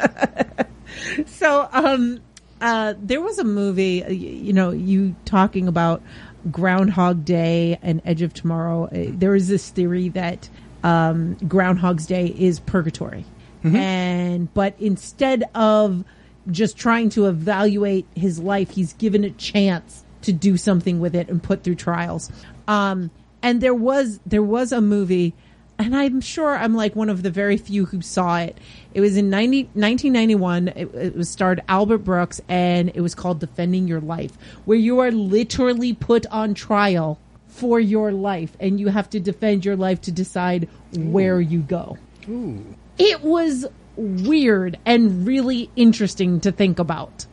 So, um, uh, there was a movie, uh, y- you know, you talking about Groundhog Day and Edge of Tomorrow. Uh, there is this theory that um, Groundhog's Day is purgatory. And, but instead of just trying to evaluate his life, he's given a chance to do something with it and put through trials. Um, and there was, there was a movie, and I'm sure I'm like one of the very few who saw it. It was in ninety, nineteen ninety-one. It, it was starred Albert Brooks, and it was called Defending Your Life, where you are literally put on trial for your life, and you have to defend your life to decide where you go. Ooh. It was weird and really interesting to think about.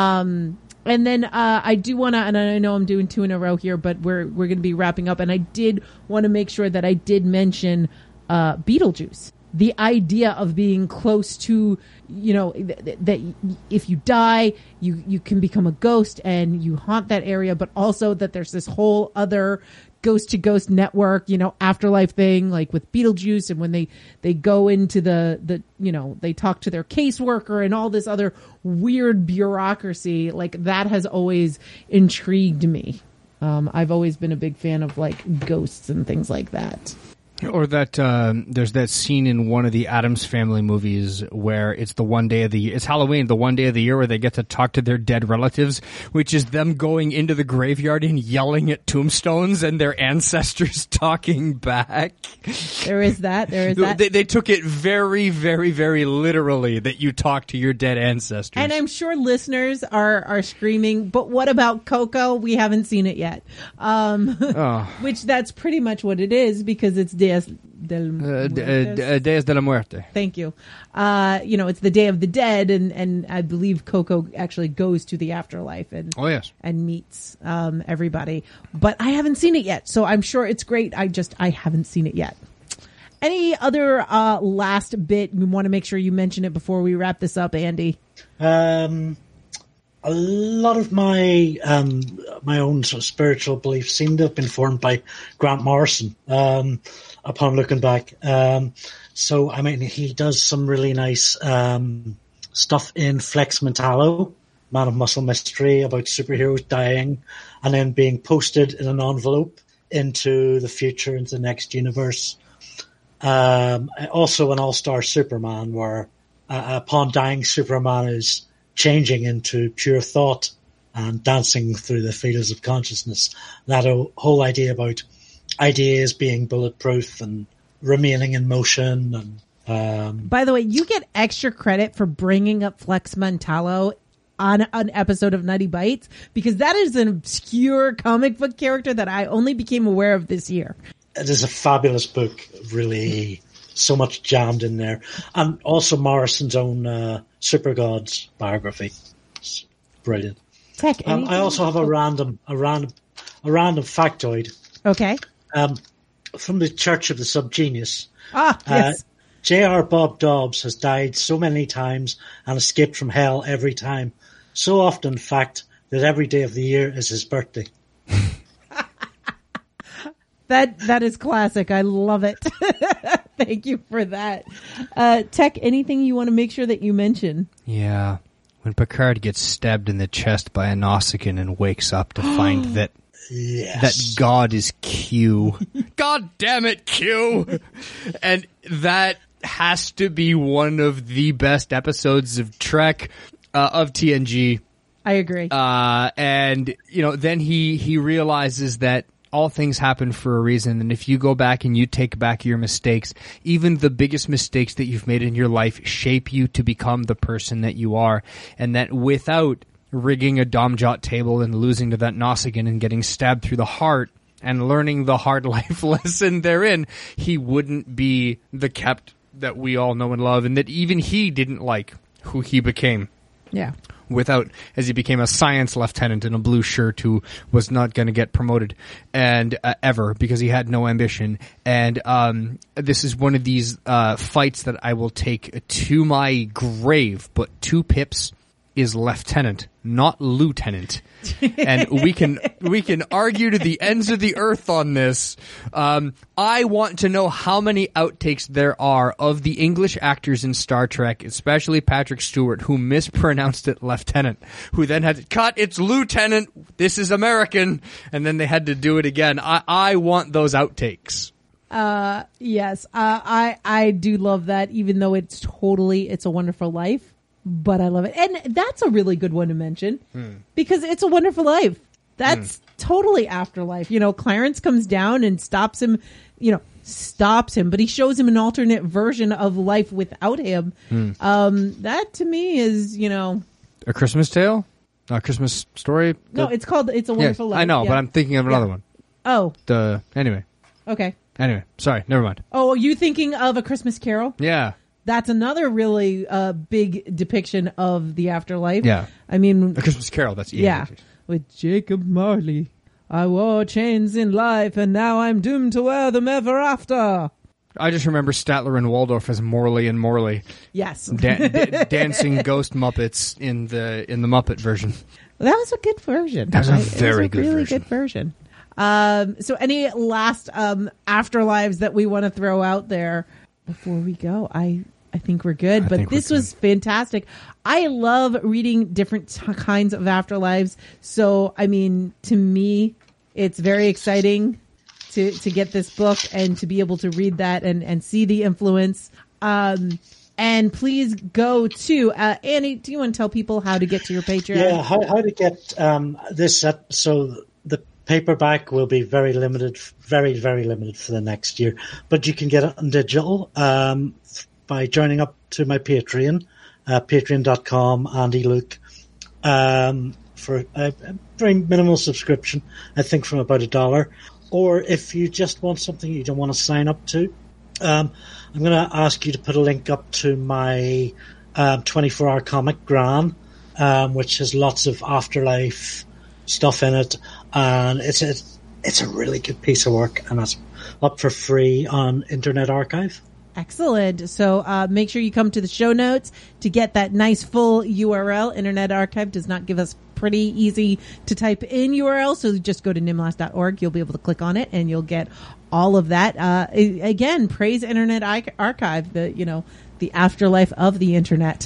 Um, and then uh, I do want to, and I know I'm doing two in a row here, but we're we're going to be wrapping up. And I did want to make sure that I did mention uh, Beetlejuice. The idea of being close to, you know, th- that if you die, you you can become a ghost and you haunt that area, but also that there's this whole other ghost to ghost network, you know, afterlife thing, like with Beetlejuice, and when they they go into the the you know, they talk to their caseworker and all this other weird bureaucracy, like that has always intrigued me. Um, I've always been a big fan of like ghosts and things like that. Or that um, there's that scene in one of the Addams Family movies where it's the one day of the year, it's Halloween, the one day of the year where they get to talk to their dead relatives, which is them going into the graveyard and yelling at tombstones and their ancestors talking back. There is that. There is that. They, they took it very, very, very literally that you talk to your dead ancestors. And I'm sure listeners are, are screaming, but what about Coco? We haven't seen it yet. Um, Oh. which that's pretty much what it is, because it's Dias del Uh, d- uh, Muertos. d- uh, Dias de la Muerte. Thank you. Uh, you know, it's the Day of the Dead, and, and I believe Coco actually goes to the afterlife and Oh, yes. and meets um, everybody. But I haven't seen it yet, so I'm sure it's great. I just I haven't seen it yet. Any other uh, last bit you want to make sure you mention it before we wrap this up, Andy? Um, a lot of my um, my own sort of spiritual beliefs seem to have been formed by Grant Morrison. Um, upon looking back, um, so I mean, he does some really nice um, stuff in Flex Mentallo, Man of Muscle Mystery, about superheroes dying and then being posted in an envelope into the future, into the next universe. Um, also, an All-Star Superman, where uh, upon dying, Superman is changing into pure thought and dancing through the fields of consciousness. That whole idea about ideas being bulletproof and remaining in motion and Um, By the way, you get extra credit for bringing up Flex Mentallo on an episode of Nutty Bites, because that is an obscure comic book character that I only became aware of this year. it is a fabulous book, really, so much jammed in there. And also Morrison's own uh, Super Gods biography. It's brilliant. Tech, Um, I anything? also have a random, a random, a random factoid Okay. um, from the Church of the Subgenius. Ah, yes. Uh, J R. Bob Dobbs has died so many times and escaped from hell every time. So often, in fact, that every day of the year is his birthday. That that is classic. I love it. Thank you for that. Uh, Tech, anything you want to make sure that you mention? Yeah. When Picard gets stabbed in the chest by a Nausicaan and wakes up to find that Yes. that God is Q. God damn it, Q! And that has to be one of the best episodes of Trek, uh, of T N G. I agree. Uh, and, you know, then he, he realizes that all things happen for a reason, and if you go back and you take back your mistakes, even the biggest mistakes that you've made in your life shape you to become the person that you are, and that without rigging a Domjot table and losing to that Nausicaan and getting stabbed through the heart and learning the hard life lesson therein, he wouldn't be the Kept that we all know and love, and that even he didn't like who he became. yeah. Without, as he became a science lieutenant in a blue shirt who was not going to get promoted and uh, ever, because he had no ambition. And um, this is one of these uh, fights that I will take to my grave, but two pips is lieutenant, not lieutenant. And we can we can argue to the ends of the earth on this. Um, I want to know how many outtakes there are of the English actors in Star Trek, especially Patrick Stewart, who mispronounced it lieutenant, who then had to cut, it's lieutenant, this is American, and then they had to do it again. I, I want those outtakes. Uh, yes. Uh, I, I do love that, even though it's totally, It's a Wonderful Life. But I love it. And that's a really good one to mention because It's a Wonderful Life. That's totally Afterlife. You know, Clarence comes down and stops him, you know, stops him, but he shows him an alternate version of life without him. Um, that to me is, you know, A Christmas Tale? A Christmas Story? no, it's called It's a Yes, Wonderful Life. I know, Yeah. but I'm thinking of another Yeah. one. Oh, The Anyway. okay. Anyway, sorry, never mind. Oh, are you thinking of A Christmas Carol? Yeah. That's another really uh, big depiction of the afterlife. Yeah. I mean, A Christmas Carol, that's Ian yeah. Richards. With Jacob Marley. I wore chains in life and now I'm doomed to wear them ever after. I just remember Statler and Waldorf as Morley and Morley, Yes. da- da- dancing ghost Muppets in the in the Muppet version. That was a good version. That was a Right? very it was a good really version. good version. Um, so any last um, afterlives that we want to throw out there before we go? I I think we're good, I but think we're this was fantastic. I love reading different t- kinds of afterlives. So, I mean, to me, it's very exciting to, to get this book and to be able to read that and, and see the influence. Um, and please go to, uh, Annie, do you want to tell people how to get to your Patreon? Yeah, how, how to get um, this up. So the paperback will be very limited, very, very limited for the next year. But you can get it on digital um, by joining up to my Patreon, uh, patreon dot com, Andy Luke, um, for a, a very minimal subscription, I think from about a dollar. Or if you just want something you don't want to sign up to, um, I'm going to ask you to put a link up to my um, twenty-four hour comic, Gran, um, which has lots of afterlife stuff in it. And it's a, it's a really good piece of work, and it's up for free on Internet Archive. Excellent. So uh, make sure you come to the show notes to get that nice full U R L. Internet Archive does not give us pretty easy to type in U R L, so just go to nimlas dot org. You'll be able to click on it, and you'll get all of that. Uh, again, praise Internet Archive, the you know the afterlife of the internet.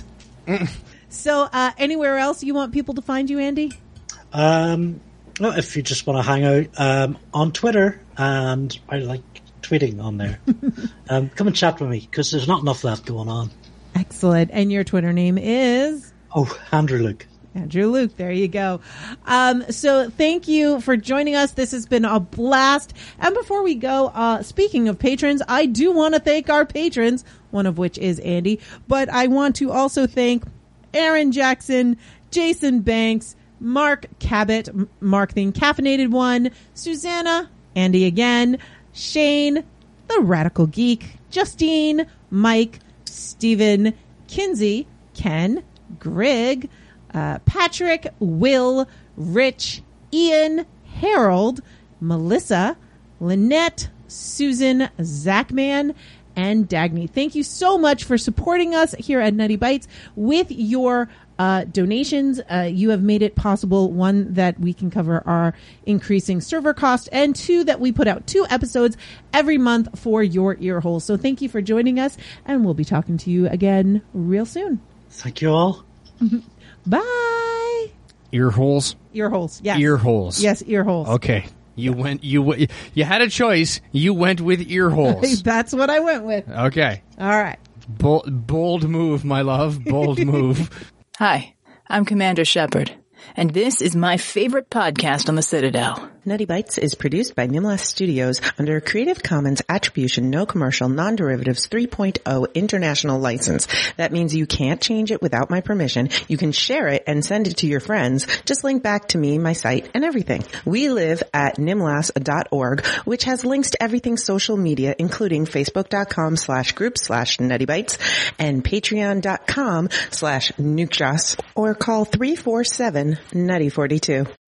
So uh, anywhere else you want people to find you, Andy? Um, well, if you just want to hang out um, on Twitter, and I like tweeting on there, um, come and chat with me because there's not enough of that going on. Excellent. And your Twitter name is? Oh, Andrew Luke. Andrew Luke, there you go. Um, so thank you for joining us. This has been a blast. And before we go, uh, speaking of patrons, I do want to thank our patrons one of which is Andy. But I want to also thank Aaron Jackson, Jason Banks, Mark Cabot, Mark the Encaffeinated One, Susanna, Andy again, Shane, the Radical Geek, Justine, Mike, Stephen, Kinsey, Ken, Greg, uh, Patrick, Will, Rich, Ian, Harold, Melissa, Lynette, Susan, Zachman, and Dagny. Thank you so much for supporting us here at Nutty Bites with your uh, donations. Uh, you have made it possible, one, that we can cover our increasing server cost, and two, that we put out two episodes every month for your ear holes. So thank you for joining us, and we'll be talking to you again real soon. Thank you all. Bye. Ear holes? Ear holes, yes. Ear holes. Yes, ear holes. Okay. You went, you, w- you had a choice. You went with ear holes. That's what I went with. Okay. All right. Bold, bold move, my love. Bold move. Hi, I'm Commander Shepard, and this is my favorite podcast on the Citadel. Nutty Bites is produced by Nimlas Studios under a Creative Commons Attribution No Commercial Non-Derivatives three point oh International License. That means you can't change it without my permission. You can share it and send it to your friends. Just link back to me, my site, and everything. We live at nimlas dot org, which has links to everything social media, including facebook.com slash group slash Nutty Bites and patreon.com slash nukejoss, or call three four seven, nutty forty-two.